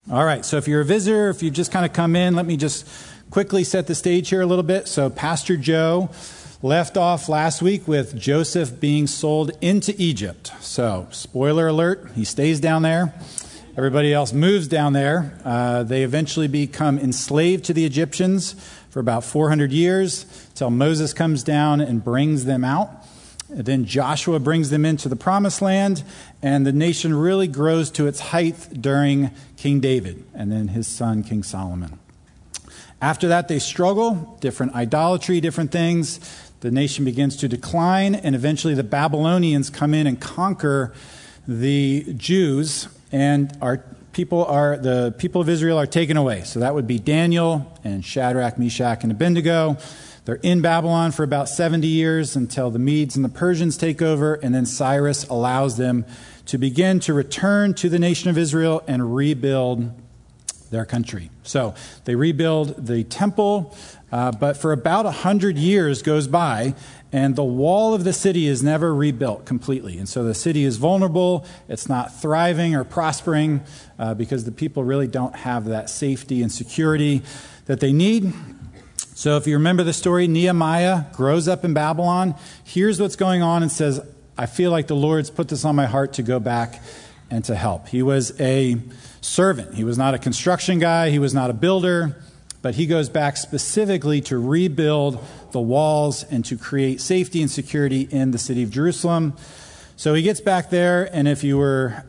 All right, so if you're a visitor, if you've just kind of come in, let me just quickly set the stage here a little bit. So Pastor Joe left off last week with Joseph being sold into Egypt. So, spoiler alert, he stays down there. Everybody else moves down there. They eventually become enslaved to the Egyptians for about 400 years until Moses comes down and brings them out. And then Joshua brings them into the promised land, and the nation really grows to its height during King David and then his son, King Solomon. After that, they struggle, different idolatry, different things. The nation begins to decline, and eventually the Babylonians come in and conquer the Jews, and the people of Israel are taken away. So that would be Daniel and Shadrach, Meshach, and Abednego. They're in Babylon for about 70 years until the Medes and the Persians take over, and then Cyrus allows them to begin to return to the nation of Israel and rebuild their country. So they rebuild the temple, but for about 100 years goes by, and the wall of the city is never rebuilt completely. And so the city is vulnerable. It's not thriving or prospering because the people really don't have that safety and security that they need. So if you remember the story, Nehemiah grows up in Babylon, hears what's going on, and says, I feel like the Lord's put this on my heart to go back and to help. He was a servant. He was not a construction guy. He was not a builder. But he goes back specifically to rebuild the walls and to create safety and security in the city of Jerusalem. So he gets back there, and if you were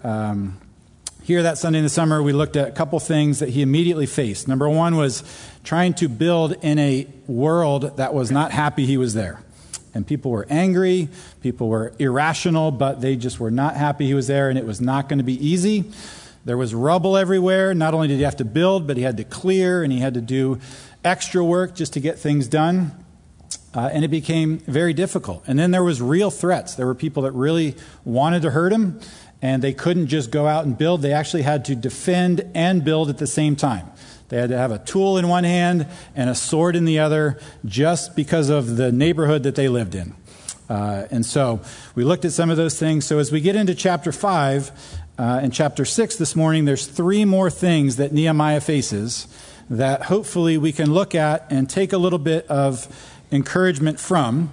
here that Sunday in the summer, we looked at a couple things that he immediately faced. Number one was trying to build in a world that was not happy he was there. And people were angry, people were irrational, but they just were not happy he was there, and it was not going to be easy. There was rubble everywhere. Not only did he have to build, but he had to clear, and he had to do extra work just to get things done. And it became very difficult. And then there was real threats. There were people that really wanted to hurt him, and they couldn't just go out and build. They actually had to defend and build at the same time. They had to have a tool in one hand and a sword in the other just because of the neighborhood that they lived in. And so we looked at some of those things. So as we get into chapter 5 and chapter 6 this morning, there's 3 more things that Nehemiah faces that hopefully we can look at and take a little bit of encouragement from.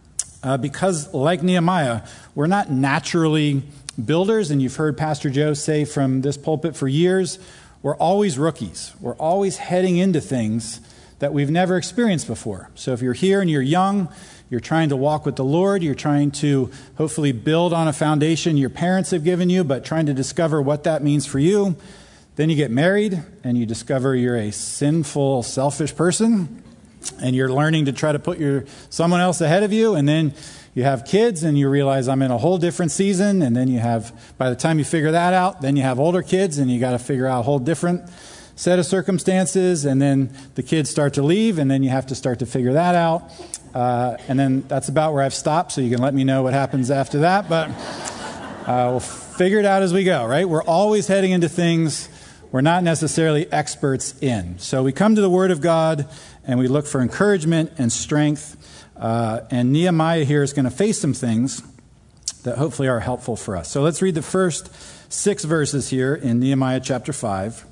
Because like Nehemiah, we're not naturally builders, and you've heard Pastor Joe say from this pulpit for years, we're always rookies. We're always heading into things that we've never experienced before. So if you're here and you're young, you're trying to walk with the Lord, you're trying to hopefully build on a foundation your parents have given you, but trying to discover what that means for you. Then you get married and you discover you're a sinful, selfish person, and you're learning to try to put someone else ahead of you, and then you have kids and you realize I'm in a whole different season, and then by the time you figure that out, then you have older kids and you got to figure out a whole different set of circumstances, and then the kids start to leave, and then you have to start to figure that out. And then that's about where I've stopped, so you can let me know what happens after that, but we'll figure it out as we go, right? We're always heading into things we're not necessarily experts in. So we come to the Word of God and we look for encouragement and strength. And Nehemiah here is going to face some things that hopefully are helpful for us. So let's read the first 6 verses here in Nehemiah chapter 5.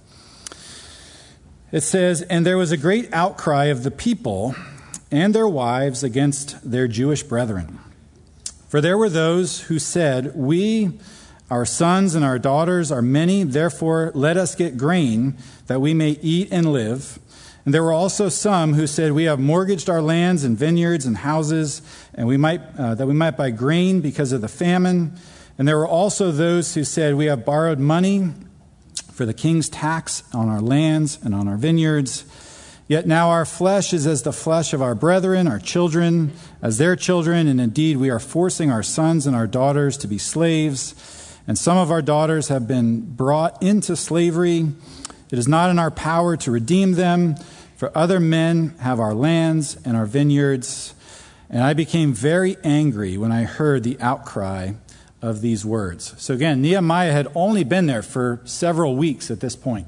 It says, And there was a great outcry of the people and their wives against their Jewish brethren. For there were those who said, We, our sons and our daughters are many, therefore let us get grain that we may eat and live. And there were also some who said, We have mortgaged our lands and vineyards and houses, and that we might buy grain because of the famine. And there were also those who said, We have borrowed money for the king's tax on our lands and on our vineyards. Yet now our flesh is as the flesh of our brethren, our children as their children, and indeed we are forcing our sons and our daughters to be slaves. And some of our daughters have been brought into slavery. It is not in our power to redeem them, for other men have our lands and our vineyards. And I became very angry when I heard the outcry of these words. So again, Nehemiah had only been there for several weeks at this point.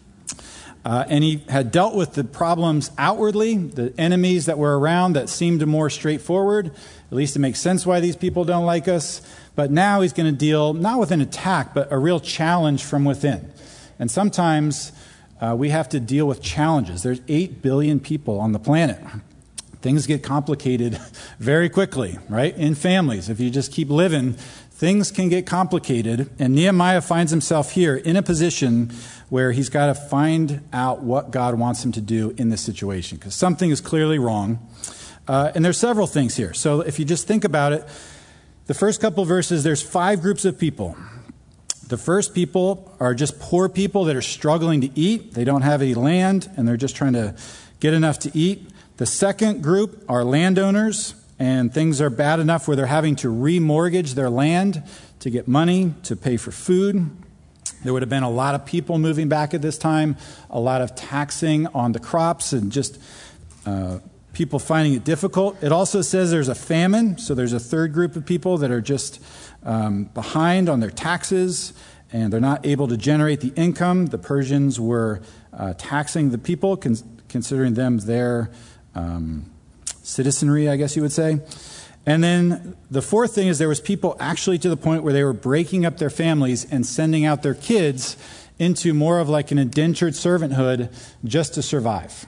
And he had dealt with the problems outwardly, the enemies that were around that seemed more straightforward. At least it makes sense why these people don't like us. But now he's going to deal not with an attack, but a real challenge from within. And sometimes we have to deal with challenges. There's 8 billion people on the planet. Things get complicated very quickly, right? In families, if you just keep living, things can get complicated. And Nehemiah finds himself here in a position where he's got to find out what God wants him to do in this situation, because something is clearly wrong. And there's several things here. So if you just think about it, the first couple verses, there's 5 groups of people. The first people are just poor people that are struggling to eat. They don't have any land, and they're just trying to get enough to eat. The second group are landowners, and things are bad enough where they're having to remortgage their land to get money to pay for food. There would have been a lot of people moving back at this time, a lot of taxing on the crops, and just people finding it difficult. It also says there's a famine, so there's a third group of people that are just behind on their taxes, and they're not able to generate the income. The Persians were taxing the people, considering them their citizenry, I guess you would say. And then the fourth thing is there was people actually to the point where they were breaking up their families and sending out their kids into more of like an indentured servanthood just to survive.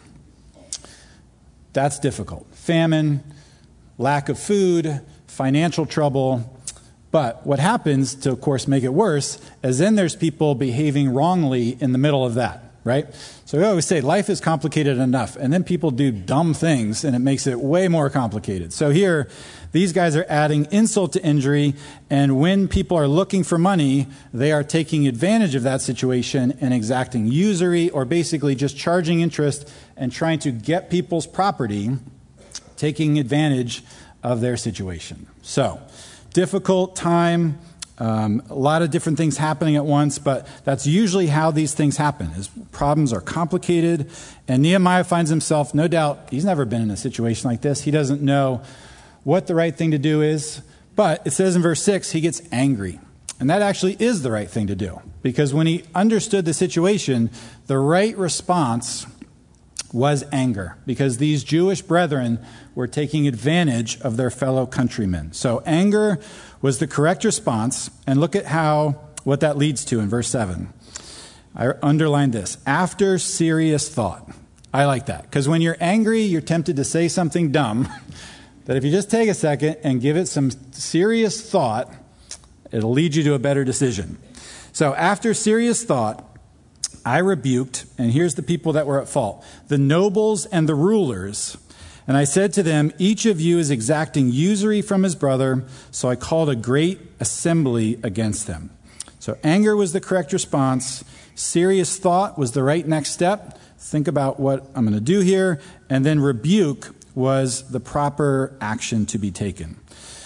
That's difficult. Famine, lack of food, financial trouble. But what happens to, of course, make it worse is then there's people behaving wrongly in the middle of that, right? So we always say life is complicated enough, and then people do dumb things, and it makes it way more complicated. So here, these guys are adding insult to injury, and when people are looking for money, they are taking advantage of that situation and exacting usury, or basically just charging interest and trying to get people's property, taking advantage of their situation. So, difficult time, a lot of different things happening at once, but that's usually how these things happen. His problems are complicated, and Nehemiah finds himself, no doubt, he's never been in a situation like this. He doesn't know what the right thing to do is, but it says in verse 6, he gets angry. And that actually is the right thing to do, because when he understood the situation, the right response was anger, because these Jewish brethren were taking advantage of their fellow countrymen. So anger was the correct response, and look at what that leads to in verse 7. I underlined this, after serious thought. I like that, because when you're angry, you're tempted to say something dumb, that if you just take a second and give it some serious thought, it'll lead you to a better decision. So after serious thought, I rebuked, and here's the people that were at fault, the nobles and the rulers. And I said to them, each of you is exacting usury from his brother, so I called a great assembly against them. So anger was the correct response. Serious thought was the right next step. Think about what I'm going to do here. And then rebuke was the proper action to be taken.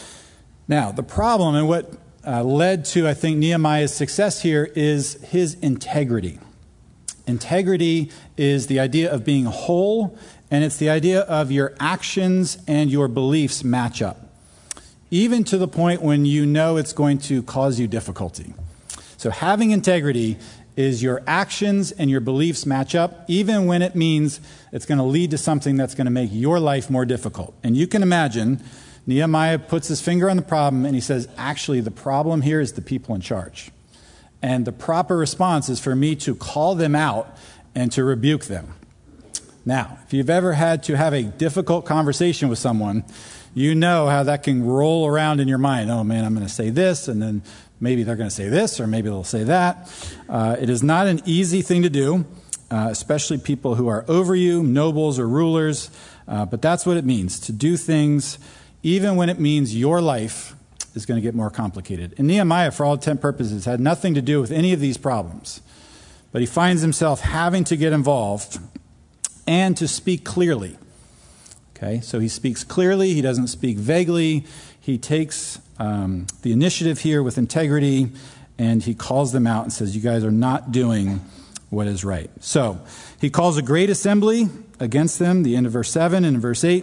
Now, the problem and what led to, I think, Nehemiah's success here is his integrity. Integrity is the idea of being whole, and it's the idea of your actions and your beliefs match up, even to the point when you know it's going to cause you difficulty. So having integrity is your actions and your beliefs match up, even when it means it's going to lead to something that's going to make your life more difficult. And you can imagine Nehemiah puts his finger on the problem and he says, actually, the problem here is the people in charge. And the proper response is for me to call them out and to rebuke them. Now, if you've ever had to have a difficult conversation with someone, you know how that can roll around in your mind. Oh man, I'm going to say this, and then maybe they're going to say this, or maybe they'll say that. It is not an easy thing to do, especially people who are over you, nobles or rulers. But that's what it means, to do things even when it means your life is going to get more complicated. And Nehemiah, for all intent purposes, had nothing to do with any of these problems. But he finds himself having to get involved and to speak clearly. Okay, so he speaks clearly. He doesn't speak vaguely. He takes the initiative here with integrity, and he calls them out and says, you guys are not doing what is right. So he calls a great assembly against them, the end of verse 7 and in verse 8.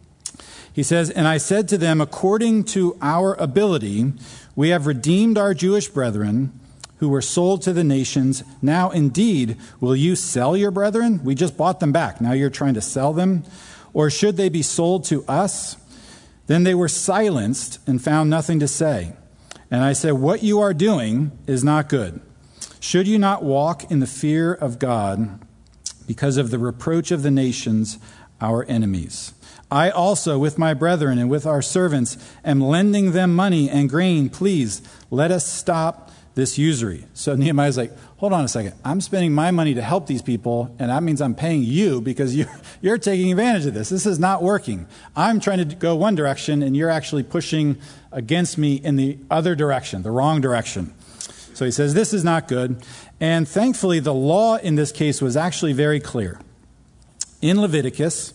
He says, and I said to them, according to our ability, we have redeemed our Jewish brethren who were sold to the nations. Now, indeed, will you sell your brethren? We just bought them back. Now you're trying to sell them? Or should they be sold to us? Then they were silenced and found nothing to say. And I said, what you are doing is not good. Should you not walk in the fear of God because of the reproach of the nations, our enemies? I also, with my brethren and with our servants, am lending them money and grain. Please, let us stop this usury. So Nehemiah's like, hold on a second. I'm spending my money to help these people, and that means I'm paying you because you're taking advantage of this. This is not working. I'm trying to go one direction, and you're actually pushing against me in the other direction, the wrong direction. So he says, this is not good. And thankfully, the law in this case was actually very clear. In Leviticus,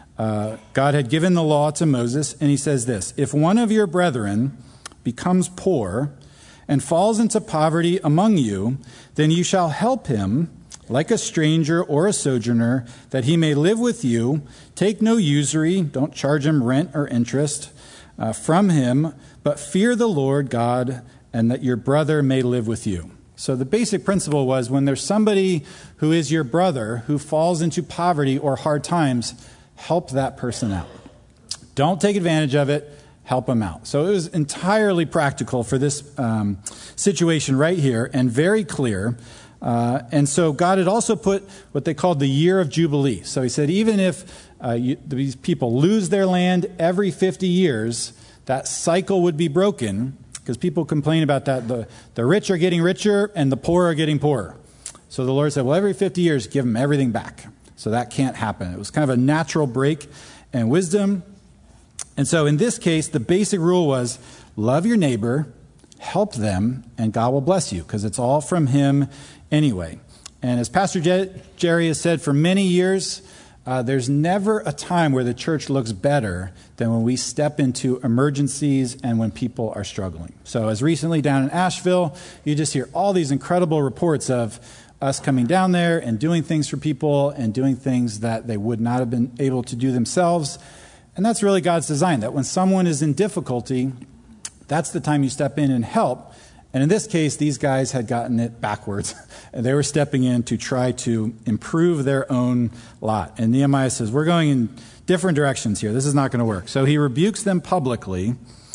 God had given the law to Moses, and he says this: if one of your brethren becomes poor and falls into poverty among you, then you shall help him like a stranger or a sojourner, that he may live with you. Take no usury, don't charge him rent or interest from him, but fear the Lord God, and that your brother may live with you. So the basic principle was, when there's somebody who is your brother who falls into poverty or hard times, help that person out. Don't take advantage of it. Help them out. So it was entirely practical for this situation right here, and very clear. And so God had also put what they called the year of Jubilee. So he said, even if these people lose their land every 50 years, that cycle would be broken, because people complain about that. The rich are getting richer and the poor are getting poorer. So the Lord said, well, every 50 years, give them everything back. So that can't happen. It was kind of a natural break and wisdom. And so in this case, the basic rule was, love your neighbor, help them, and God will bless you, because it's all from him anyway. And as Pastor Jerry has said for many years, there's never a time where the church looks better than when we step into emergencies and when people are struggling. So as recently down in Asheville, you just hear all these incredible reports of us coming down there and doing things for people and doing things that they would not have been able to do themselves. And that's really God's design, that when someone is in difficulty, that's the time you step in and help. And in this case, these guys had gotten it backwards. And they were stepping in to try to improve their own lot. And Nehemiah says, we're going in different directions here. This is not going to work. So he rebukes them publicly.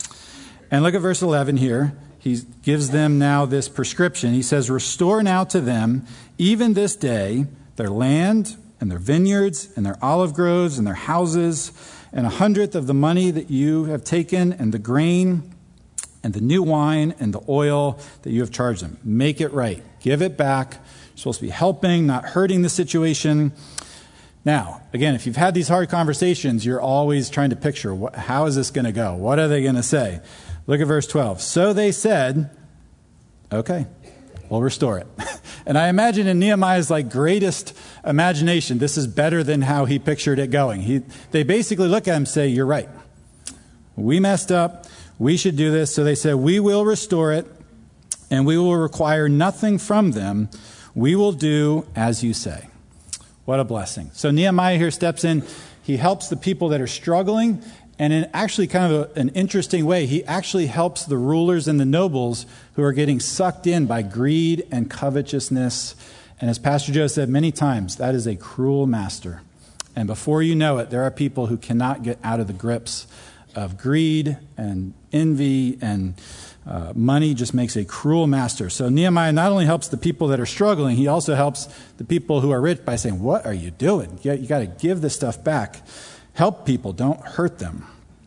And look at verse 11 here. He gives them now this prescription. He says, restore now to them, even this day, their land and their vineyards and their olive groves and their houses, and 100th of the money that you have taken, and the grain and the new wine and the oil that you have charged them. Make it right. Give it back. You're supposed to be helping, not hurting the situation. Now, again, if you've had these hard conversations, you're always trying to picture, how is this going to go? What are they going to say? Look at verse 12. So they said, okay, we'll restore it. And I imagine in Nehemiah's greatest imagination, this is better than how he pictured it going. They basically look at him and say, you're right. We messed up. We should do this. So they said, we will restore it, and we will require nothing from them. We will do as you say. What a blessing. So Nehemiah here steps in. He helps the people that are struggling. And in actually kind of an interesting way, he actually helps the rulers and the nobles who are getting sucked in by greed and covetousness. And as Pastor Joe said many times, that is a cruel master. And before you know it, there are people who cannot get out of the grips of greed and envy, and money just makes a cruel master. So Nehemiah not only helps the people that are struggling, he also helps the people who are rich by saying, what are you doing? You got to give this stuff back. Help people, don't hurt them.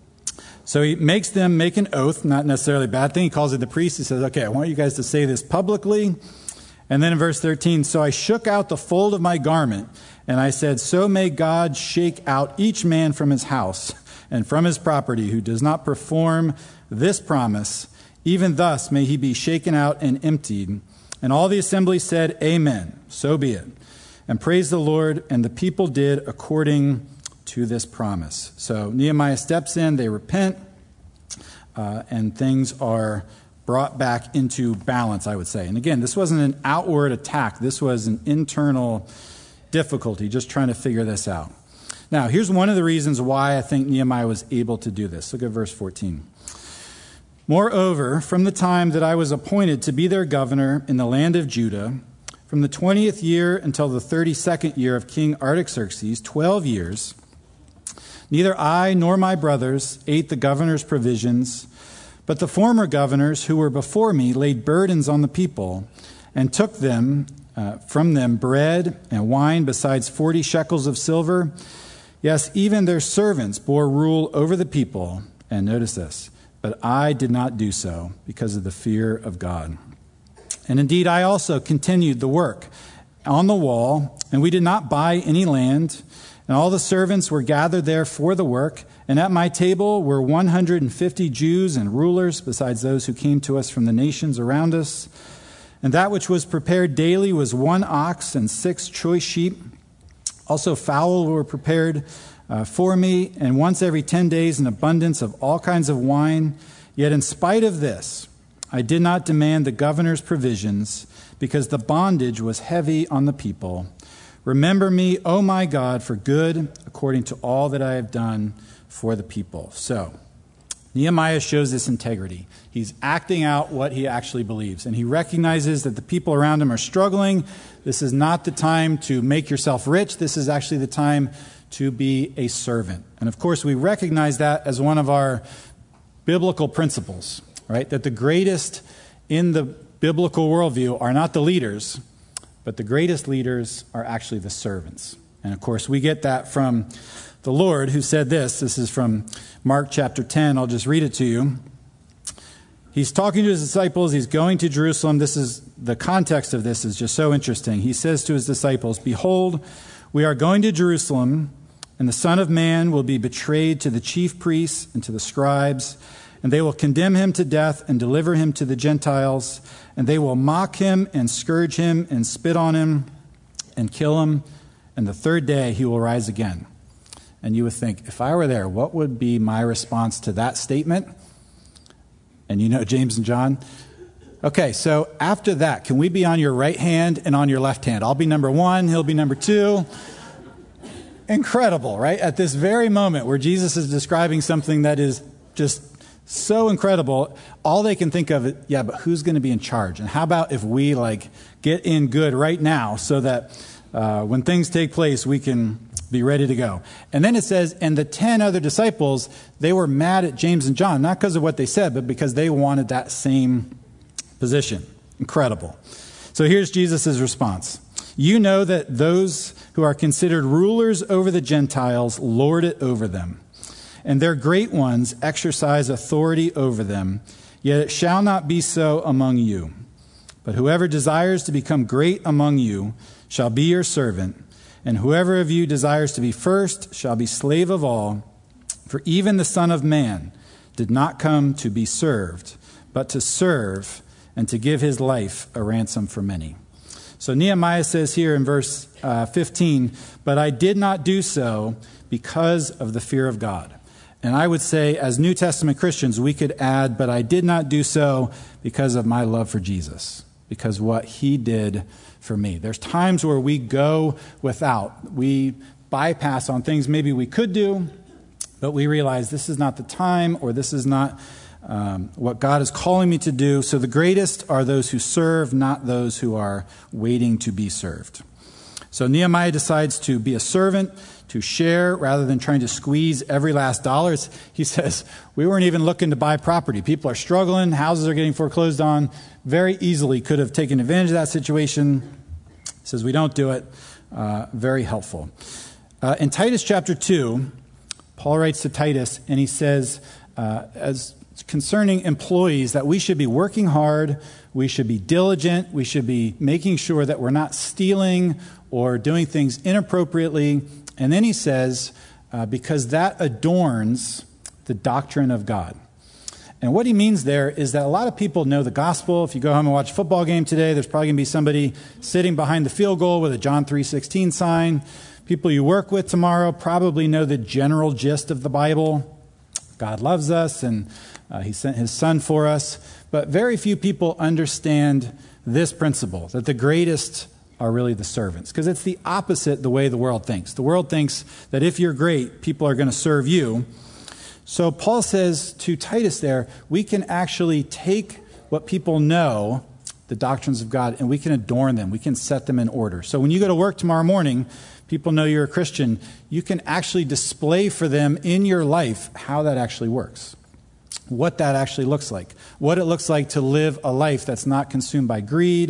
So he makes them make an oath, not necessarily a bad thing. He calls it the priest. He says, okay, I want you guys to say this publicly. And then in verse 13, so I shook out the fold of my garment, and I said, so may God shake out each man from his house and from his property who does not perform this promise. Even thus may he be shaken out and emptied. And all the assembly said, amen, so be it. And praise the Lord, and the people did according to this promise. So Nehemiah steps in, they repent, and things are brought back into balance, I would say. And again, this wasn't an outward attack. This was an internal difficulty, just trying to figure this out. Now, here's one of the reasons why I think Nehemiah was able to do this. Look at verse 14. Moreover, from the time that I was appointed to be their governor in the land of Judah, from the 20th year until the 32nd year of King Artaxerxes, 12 years, neither I nor my brothers ate the governor's provisions, but the former governors who were before me laid burdens on the people, and took from them bread and wine besides 40 shekels of silver. Yes, even their servants bore rule over the people. And notice this, but I did not do so because of the fear of God. And indeed, I also continued the work on the wall, and we did not buy any land. And all the servants were gathered there for the work. And at my table were 150 Jews and rulers, besides those who came to us from the nations around us. And that which was prepared daily was 1 ox and 6 choice sheep. Also fowl were prepared for me, and once every 10 days an abundance of all kinds of wine. Yet in spite of this, I did not demand the governor's provisions, because the bondage was heavy on the people. Remember me, O my God, for good, according to all that I have done for the people. So, Nehemiah shows this integrity. He's acting out what he actually believes, and he recognizes that the people around him are struggling. This is not the time to make yourself rich. This is actually the time to be a servant. And of course, we recognize that as one of our biblical principles, right? That the greatest in the biblical worldview are not the leaders, but the greatest leaders are actually the servants. And of course, we get that from the Lord, who said this. This is from Mark chapter 10. I'll just read it to you. He's talking to his disciples. He's going to Jerusalem. This is the context of this is just so interesting. He says to his disciples, "Behold, we are going to Jerusalem, and the Son of Man will be betrayed to the chief priests and to the scribes, and they will condemn him to death and deliver him to the Gentiles, and they will mock him and scourge him and spit on him and kill him, and the third day he will rise again." And you would think, if I were there, what would be my response to that statement? And you know James and John. Okay, so after that, can we be on your right hand and on your left hand? I'll be number 1, he'll be number 2. Incredible, right? At this very moment where Jesus is describing something that is just so incredible, all they can think of is, yeah, but who's going to be in charge? And how about if we get in good right now so that when things take place, we can be ready to go. And then it says, and the 10 other disciples, they were mad at James and John, not because of what they said, but because they wanted that same position. Incredible. So here's Jesus' response. You know that those who are considered rulers over the Gentiles lord it over them, and their great ones exercise authority over them. Yet it shall not be so among you. But whoever desires to become great among you shall be your servant, and whoever of you desires to be first shall be slave of all. For even the Son of Man did not come to be served, but to serve and to give his life a ransom for many. So Nehemiah says here in verse 15, but I did not do so because of the fear of God. And I would say, as New Testament Christians, we could add, but I did not do so because of my love for Jesus, because what he did for me. There's times where we go without. We bypass on things maybe we could do, but we realize this is not the time, or this is not what God is calling me to do. So the greatest are those who serve, not those who are waiting to be served. So Nehemiah decides to be a servant, to share, rather than trying to squeeze every last dollar. He says, we weren't even looking to buy property. People are struggling. Houses are getting foreclosed on. Very easily could have taken advantage of that situation. He says, we don't do it. Very helpful. In Titus chapter 2, Paul writes to Titus, and he says, as concerning employees, that we should be working hard, we should be diligent, we should be making sure that we're not stealing or doing things inappropriately. And then he says, because that adorns the doctrine of God. And what he means there is that a lot of people know the gospel. If you go home and watch a football game today, there's probably going to be somebody sitting behind the field goal with a John 3:16 sign. People you work with tomorrow probably know the general gist of the Bible. God loves us, and he sent his son for us. But very few people understand this principle, that the greatest are really the servants, because it's the opposite the way the world thinks. The world thinks that if you're great, people are going to serve you. So Paul says to Titus there, we can actually take what people know, the doctrines of God, and we can adorn them. We can set them in order. So when you go to work tomorrow morning, people know you're a Christian. You can actually display for them in your life how that actually works, what that actually looks like, what it looks like to live a life that's not consumed by greed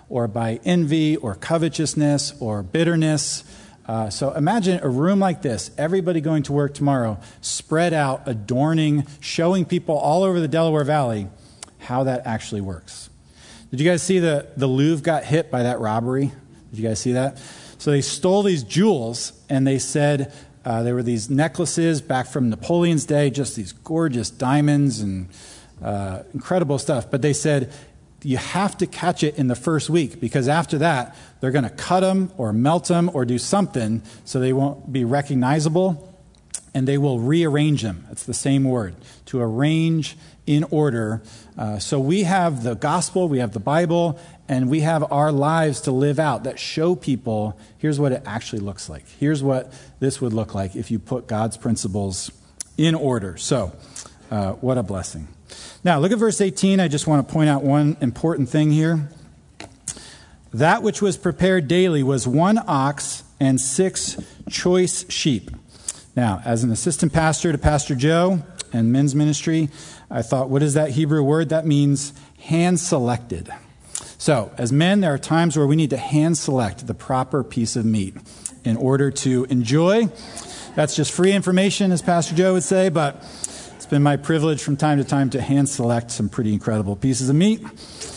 or by envy or covetousness or bitterness. So imagine a room like this, everybody going to work tomorrow, spread out, adorning, showing people all over the Delaware Valley how that actually works. Did you guys see the Louvre got hit by that robbery? Did you guys see that? So they stole these jewels, and they said there were these necklaces back from Napoleon's day, just these gorgeous diamonds and incredible stuff. But they said, you have to catch it in the first week, because after that, they're going to cut them or melt them or do something so they won't be recognizable, and they will rearrange them. That's the same word, to arrange in order. So we have the gospel, we have the Bible, and we have our lives to live out that show people, here's what it actually looks like. Here's what this would look like if you put God's principles in order. So, what a blessing. Now, look at verse 18. I just want to point out one important thing here. That which was prepared daily was 1 ox and 6 choice sheep. Now, as an assistant pastor to Pastor Joe and men's ministry, I thought, what is that Hebrew word? That means hand-selected. So, as men, there are times where we need to hand-select the proper piece of meat in order to enjoy. That's just free information, as Pastor Joe would say, but it's been my privilege from time to time to hand-select some pretty incredible pieces of meat.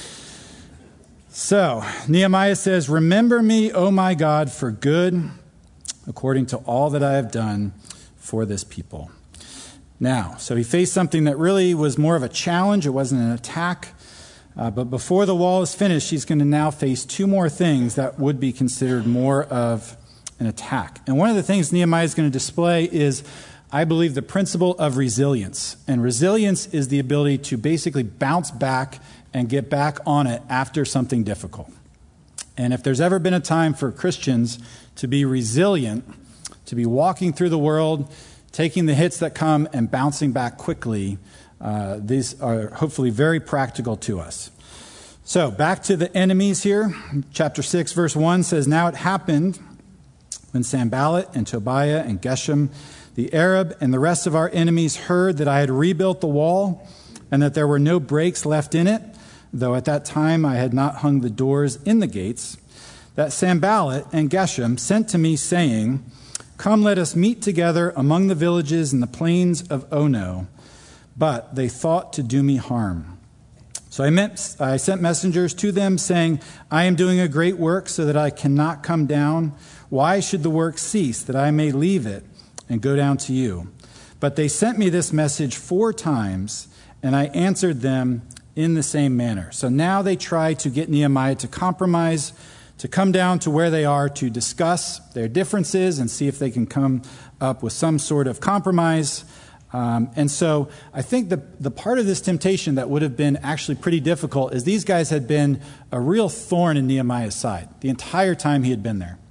So, Nehemiah says, "Remember me, O my God, for good, according to all that I have done for this people." Now, so he faced something that really was more of a challenge. It wasn't an attack. But before the wall is finished, he's going to now face 2 more things that would be considered more of an attack. And one of the things Nehemiah is going to display is, I believe, the principle of resilience. And resilience is the ability to basically bounce back and get back on it after something difficult. And if there's ever been a time for Christians to be resilient, to be walking through the world, taking the hits that come and bouncing back quickly, these are hopefully very practical to us. So back to the enemies here. Chapter 6, verse 1 says, "Now it happened when Sanballat and Tobiah and Geshem, the Arab, and the rest of our enemies heard that I had rebuilt the wall and that there were no breaks left in it, though at that time I had not hung the doors in the gates, that Sanballat and Geshem sent to me, saying, 'Come, let us meet together among the villages in the plains of Ono.' But they thought to do me harm. So I sent messengers to them, saying, 'I am doing a great work so that I cannot come down. Why should the work cease, that I may leave it and go down to you?' But they sent me this message 4 times, and I answered them in the same manner." So now they try to get Nehemiah to compromise, to come down to where they are, to discuss their differences and see if they can come up with some sort of compromise. And so I think the part of this temptation that would have been actually pretty difficult is these guys had been a real thorn in Nehemiah's side the entire time he had been there.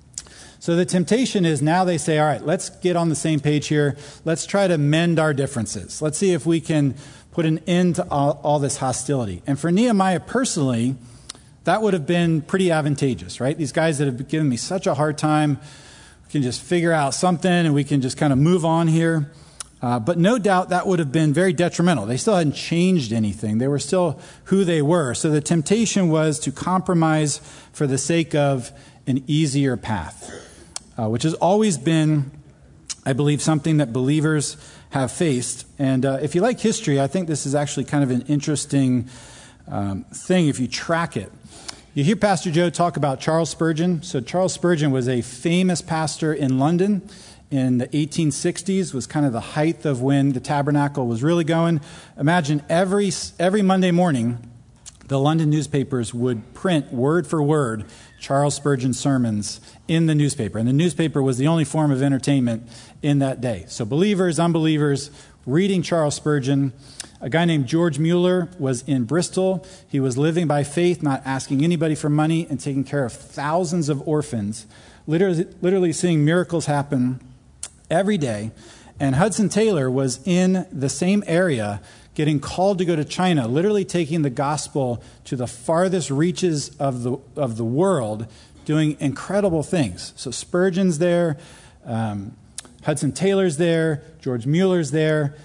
So the temptation is now they say, all right, let's get on the same page here. Let's try to mend our differences. Let's see if we can put an end to all this hostility. And for Nehemiah personally, that would have been pretty advantageous, right? These guys that have given me such a hard time, we can just figure out something and we can just kind of move on here. But no doubt that would have been very detrimental. They still hadn't changed anything. They were still who they were. So the temptation was to compromise for the sake of an easier path, which has always been, I believe, something that believers have faced. And if you like history, I think this is actually kind of an interesting thing if you track it. You hear Pastor Joe talk about Charles Spurgeon. So Charles Spurgeon was a famous pastor in London in the 1860s, was kind of the height of when the tabernacle was really going. Imagine every Monday morning, the London newspapers would print word for word Charles Spurgeon sermons in the newspaper. And the newspaper was the only form of entertainment in that day. So believers, unbelievers, reading Charles Spurgeon. A guy named George Mueller was in Bristol. He was living by faith, not asking anybody for money, and taking care of thousands of orphans, literally seeing miracles happen every day. And Hudson Taylor was in the same area, getting called to go to China, literally taking the gospel to the farthest reaches of the world, doing incredible things. So Spurgeon's there, Hudson Taylor's there, George Mueller's there.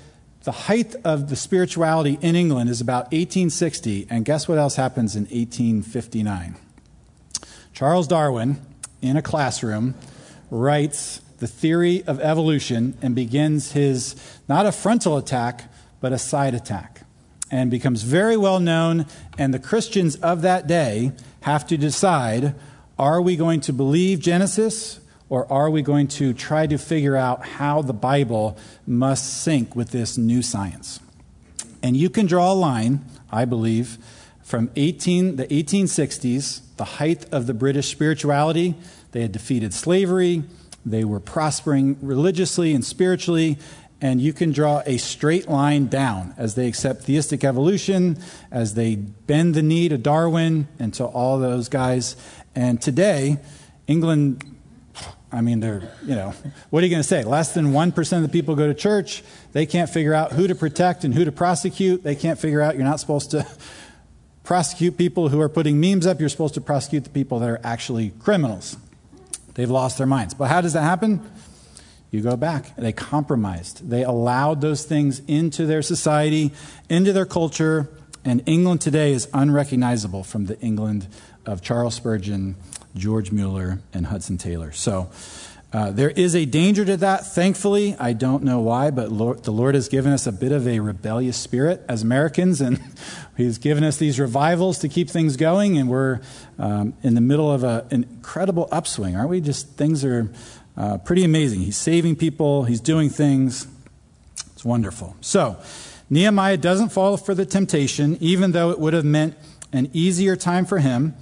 the height of the spirituality in England is about 1860, and guess what else happens in 1859? Charles Darwin, in a classroom, writes the theory of evolution and begins his, not a frontal attack, but a side attack, and becomes very well known, and the Christians of that day have to decide, are we going to believe Genesis, or are we going to try to figure out how the Bible must sync with this new science? And you can draw a line, I believe, from the 1860s, the height of the British spirituality. They had defeated slavery. They were prospering religiously and spiritually. And you can draw a straight line down as they accept theistic evolution, as they bend the knee to Darwin and to all those guys. And today, England, I mean, what are you going to say? Less than 1% of the people go to church. They can't figure out who to protect and who to prosecute. They can't figure out you're not supposed to prosecute people who are putting memes up. You're supposed to prosecute the people that are actually criminals. They've lost their minds. But how does that happen? You go back. They compromised. They allowed those things into their society, into their culture, and England today is unrecognizable from the England of Charles Spurgeon, George Mueller, and Hudson Taylor. So there is a danger to that. Thankfully, I don't know why, but the Lord has given us a bit of a rebellious spirit as Americans, and He's given us these revivals to keep things going, and we're in the middle of an incredible upswing, aren't we? Just things are pretty amazing. He's saving people. He's doing things. It's wonderful. So Nehemiah doesn't fall for the temptation, even though it would have meant an easier time for him.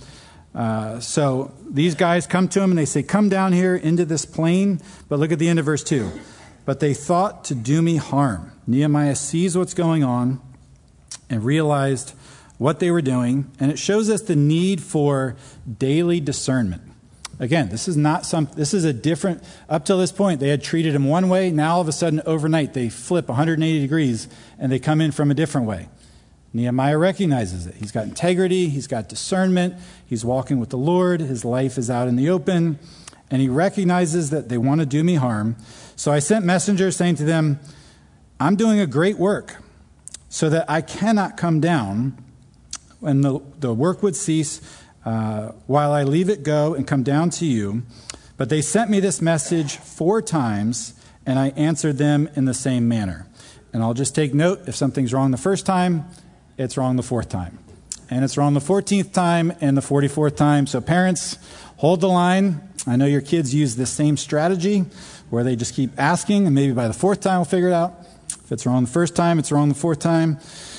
So these guys come to him and they say, come down here into this plain. But look at the end of verse 2. But they thought to do me harm. Nehemiah sees what's going on and realized what they were doing. And it shows us the need for daily discernment. Again, this is a different, up till this point, they had treated him one way. Now all of a sudden, overnight, they flip 180 degrees and they come in from a different way. Nehemiah recognizes it. He's got integrity. He's got discernment. He's walking with the Lord. His life is out in the open. And he recognizes that they want to do me harm. So I sent messengers saying to them, I'm doing a great work so that I cannot come down when the work would cease while I leave it go and come down to you. But they sent me this message 4 times, and I answered them in the same manner. And I'll just take note, if something's wrong the first time, it's wrong the 4th time. And it's wrong the 14th time and the 44th time. So parents, hold the line. I know your kids use this same strategy where they just keep asking, and maybe by the 4th time we'll figure it out. If it's wrong the first time, it's wrong the 4th time.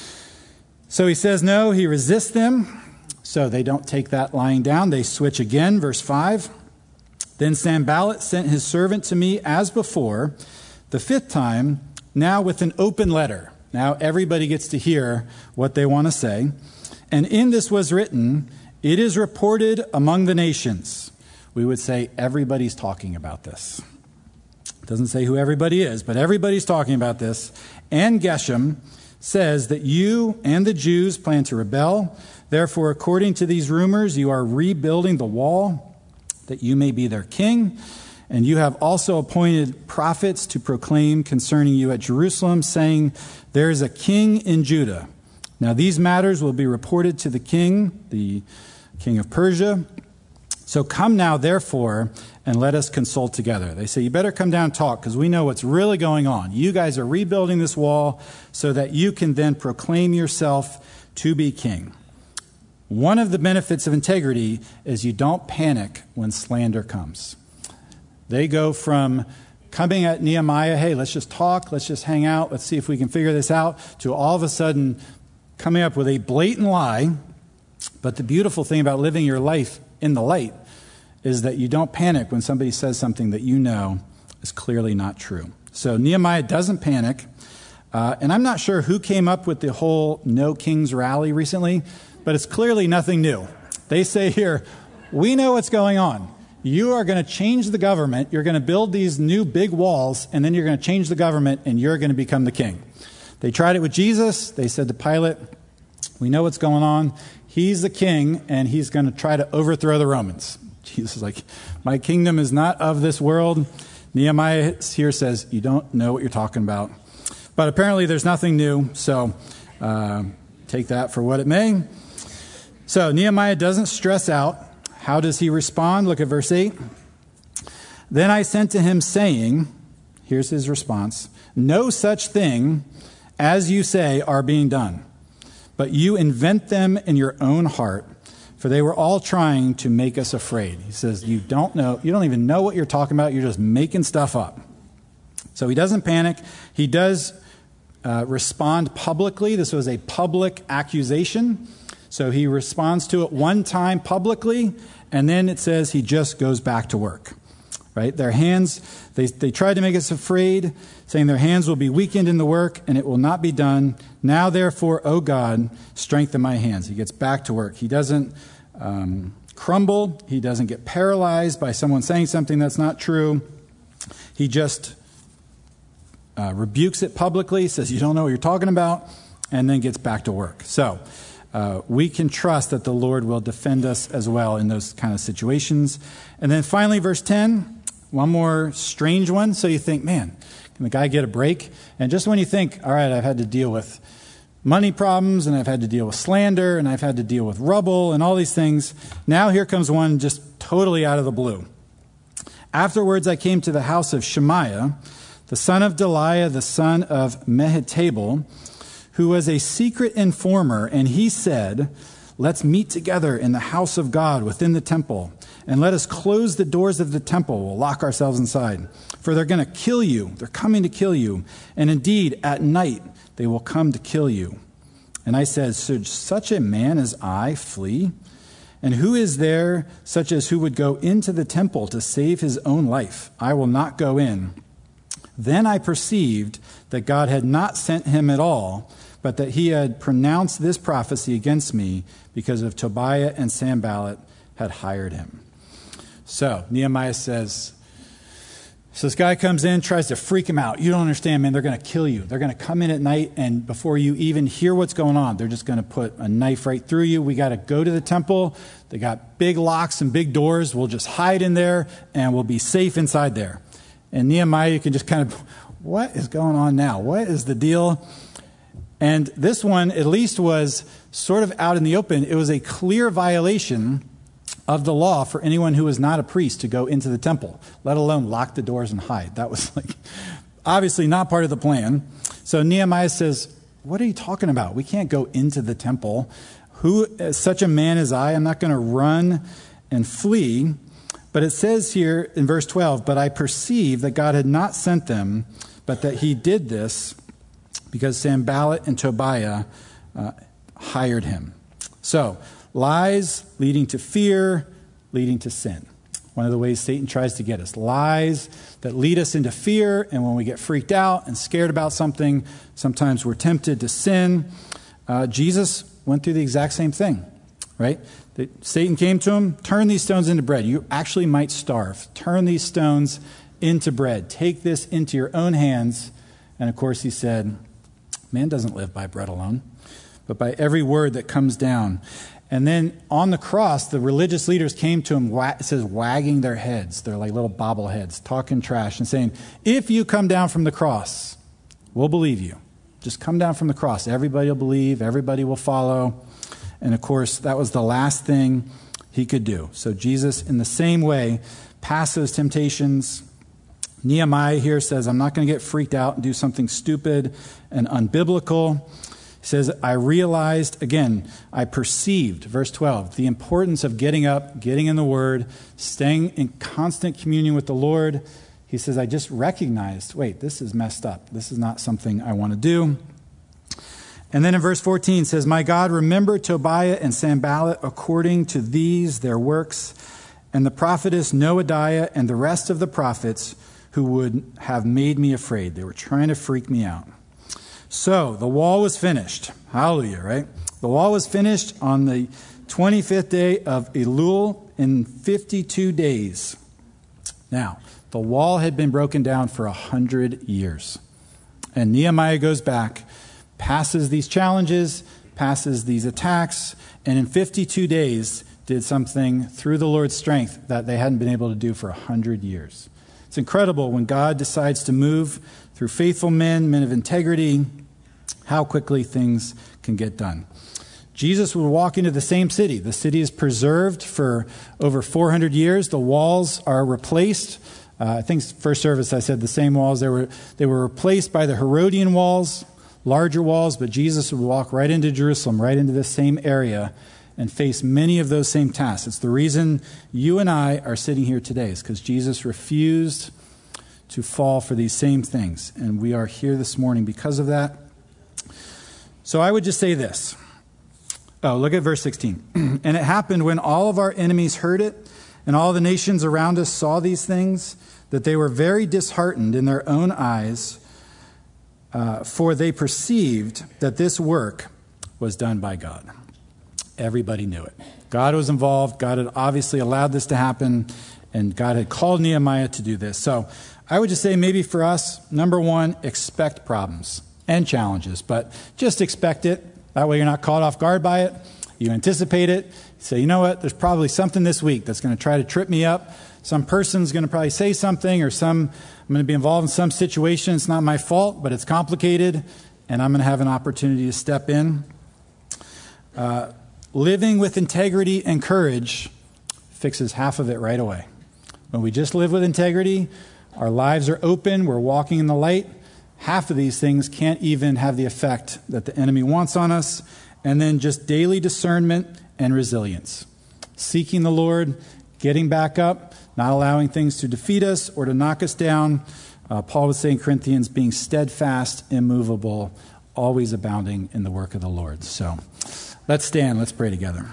So he says no, he resists them. So they don't take that lying down. They switch again, verse 5. Then Sanballat sent his servant to me as before, the 5th time, now with an open letter. Now everybody gets to hear what they want to say. And in this was written, it is reported among the nations. We would say everybody's talking about this. It doesn't say who everybody is, but everybody's talking about this. And Geshem says that you and the Jews plan to rebel. Therefore, according to these rumors, you are rebuilding the wall that you may be their king. And you have also appointed prophets to proclaim concerning you at Jerusalem, saying, there is a king in Judah. Now these matters will be reported to the king of Persia. So come now, therefore, and let us consult together. They say, you better come down and talk, because we know what's really going on. You guys are rebuilding this wall so that you can then proclaim yourself to be king. One of the benefits of integrity is you don't panic when slander comes. They go from coming at Nehemiah, hey, let's just talk, let's just hang out, let's see if we can figure this out, to all of a sudden coming up with a blatant lie. But the beautiful thing about living your life in the light is that you don't panic when somebody says something that you know is clearly not true. So Nehemiah doesn't panic. And I'm not sure who came up with the whole No Kings rally recently, but it's clearly nothing new. They say here, we know what's going on. You are going to change the government. You're going to build these new big walls, and then you're going to change the government, and you're going to become the king. They tried it with Jesus. They said to Pilate, we know what's going on. He's the king, and he's going to try to overthrow the Romans. Jesus is like, my kingdom is not of this world. Nehemiah here says, you don't know what you're talking about. But apparently there's nothing new, so take that for what it may. So Nehemiah doesn't stress out. How does he respond? Look at verse 8. Then I sent to him saying, here's his response, no such thing as you say are being done, but you invent them in your own heart, for they were all trying to make us afraid. He says, you don't even know what you're talking about. You're just making stuff up. So he doesn't panic. He does respond publicly. This was a public accusation. So he responds to it one time publicly, and then it says he just goes back to work. Right? Their hands, they tried to make us afraid, saying their hands will be weakened in the work, and it will not be done. Now, therefore, O God, strengthen my hands. He gets back to work. He doesn't crumble. He doesn't get paralyzed by someone saying something that's not true. He just rebukes it publicly, says, you don't know what you're talking about, and then gets back to work. So we can trust that the Lord will defend us as well in those kind of situations. And then finally, verse 10, one more strange one. So you think, man, can the guy get a break? And just when you think, all right, I've had to deal with money problems, and I've had to deal with slander, and I've had to deal with rubble, and all these things, now here comes one just totally out of the blue. Afterwards, I came to the house of Shemaiah, the son of Delaiah, the son of Mehetabel, who was a secret informer, and he said, let's meet together in the house of God within the temple, and let us close the doors of the temple. We'll lock ourselves inside. For they're going to kill you. They're coming to kill you. And indeed, at night, they will come to kill you. And I said, should such a man as I flee? And who is there such as who would go into the temple to save his own life? I will not go in. Then I perceived that God had not sent him at all, but that he had pronounced this prophecy against me because of Tobiah and Sanballat had hired him. So Nehemiah says, so this guy comes in, tries to freak him out. You don't understand, man. They're going to kill you. They're going to come in at night, and before you even hear what's going on, they're just going to put a knife right through you. We got to go to the temple. They got big locks and big doors. We'll just hide in there, and we'll be safe inside there. And Nehemiah, you can just kind of, what is going on now? What is the deal? And this one, at least, was sort of out in the open. It was a clear violation of the law for anyone who was not a priest to go into the temple, let alone lock the doors and hide. That was obviously not part of the plan. So Nehemiah says, what are you talking about? We can't go into the temple. Who, such a man as I'm not going to run and flee. But it says here in verse 12, but I perceived that God had not sent them, but that he did this because Sanballat and Tobiah hired him. So, lies leading to fear, leading to sin. One of the ways Satan tries to get us. Lies that lead us into fear, and when we get freaked out and scared about something, sometimes we're tempted to sin. Jesus went through the exact same thing, right? Satan came to him, turn these stones into bread. You actually might starve. Turn these stones into bread. Take this into your own hands. And of course he said, man doesn't live by bread alone, but by every word that comes down. And then on the cross, the religious leaders came to him, it says, wagging their heads. They're like little bobbleheads, talking trash and saying, if you come down from the cross, we'll believe you. Just come down from the cross. Everybody will believe. Everybody will follow. And of course, that was the last thing he could do. So Jesus, in the same way, passed those temptations. Nehemiah here says, I'm not going to get freaked out and do something stupid and unbiblical. He says, I realized, again, I perceived, verse 12, the importance of getting up, getting in the Word, staying in constant communion with the Lord. He says, I just recognized, wait, this is messed up. This is not something I want to do. And then in verse 14 it says, my God, remember Tobiah and Sanballat according to these their works, and the prophetess Noadiah and the rest of the prophets who would have made me afraid. They were trying to freak me out. So the wall was finished. Hallelujah, right? The wall was finished on the 25th day of Elul in 52 days. Now, the wall had been broken down for 100 years. And Nehemiah goes back, passes these challenges, passes these attacks, and in 52 days did something through the Lord's strength that they hadn't been able to do for 100 years. It's incredible when God decides to move through faithful men of integrity, how quickly things can get done. Jesus would walk into the same city. The city is preserved for over 400 years. The walls are replaced. I think first service I said the same walls. They were replaced by the Herodian walls, larger walls, but Jesus would walk right into Jerusalem, right into this same area, and face many of those same tasks. It's the reason you and I are sitting here today, is because Jesus refused to fall for these same things. And we are here this morning because of that. So I would just say this. Oh, look at verse 16. And it happened when all of our enemies heard it, and all the nations around us saw these things, that they were very disheartened in their own eyes, for they perceived that this work was done by God. Everybody knew it. God was involved. God had obviously allowed this to happen, and God had called Nehemiah to do this. So I would just say maybe for us, number one, expect problems and challenges, but just expect it. That way you're not caught off guard by it. You anticipate it. You say, you know what, there's probably something this week that's going to try to trip me up. Some person's going to probably say something, or I'm going to be involved in some situation. It's not my fault, but it's complicated, and I'm going to have an opportunity to step in. Living with integrity and courage fixes half of it right away. When we just live with integrity, our lives are open, we're walking in the light. Half of these things can't even have the effect that the enemy wants on us. And then just daily discernment and resilience. Seeking the Lord, getting back up, not allowing things to defeat us or to knock us down. Paul would say in Corinthians, being steadfast, immovable, always abounding in the work of the Lord. So let's stand, let's pray together.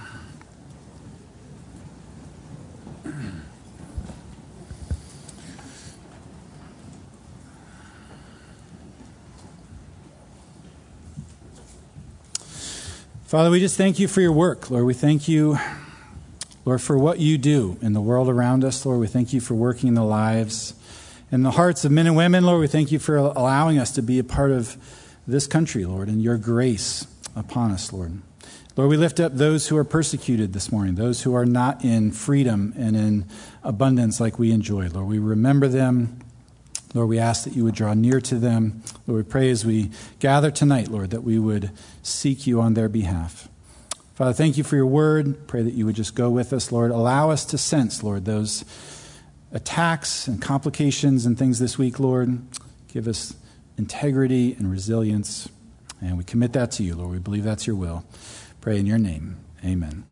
Father, we just thank you for your work. Lord, we thank you, Lord, for what you do in the world around us. Lord, we thank you for working in the lives and the hearts of men and women. Lord, we thank you for allowing us to be a part of this country, Lord, and your grace upon us, Lord. Lord, we lift up those who are persecuted this morning, those who are not in freedom and in abundance like we enjoy. Lord, we remember them. Lord, we ask that you would draw near to them. Lord, we pray as we gather tonight, Lord, that we would seek you on their behalf. Father, thank you for your word. Pray that you would just go with us, Lord. Allow us to sense, Lord, those attacks and complications and things this week, Lord. Give us integrity and resilience. And we commit that to you, Lord. We believe that's your will. Pray in your name. Amen.